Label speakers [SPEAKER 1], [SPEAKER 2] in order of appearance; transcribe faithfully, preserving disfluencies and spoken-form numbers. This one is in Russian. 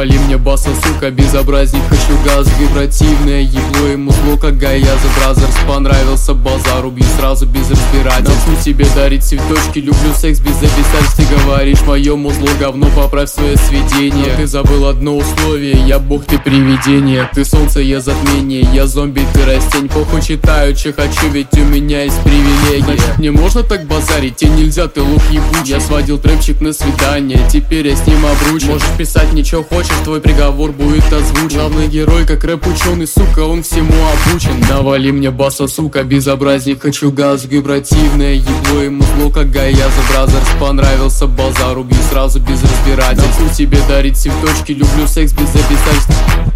[SPEAKER 1] Навали мне баса, сука, безобразник, хочу газ. Вибративное ебло и музло, как Гаяза Бразерс. Понравился базар, убью сразу без разбирательств. Начну тебе дарить цветочки, люблю секс без обязательств. Ты говоришь, мое музло говно, поправь свое сведение. Но ты забыл одно условие, я бог, ты привидение. Ты солнце, я затмение, я зомби, ты растень. Похуй читаю, че хочу, ведь у меня есть привилегия. Значит, мне можно так базарить, тебе нельзя, ты лук ебучий. Я сводил трэпчик на свидание, теперь я с ним обручен. Можешь писать мне чё хочешь, твой приговор будет озвучен. Главный герой, как рэп-ученый, сука, он всему обучен. Навали мне баса, сука, безобразник, хочу газ. Вибративное ебло и музло, как Гаяза Бразерс. Понравился базар, убью сразу без разбирательств. Начну тебе дарить цветочки, люблю секс без обязательств.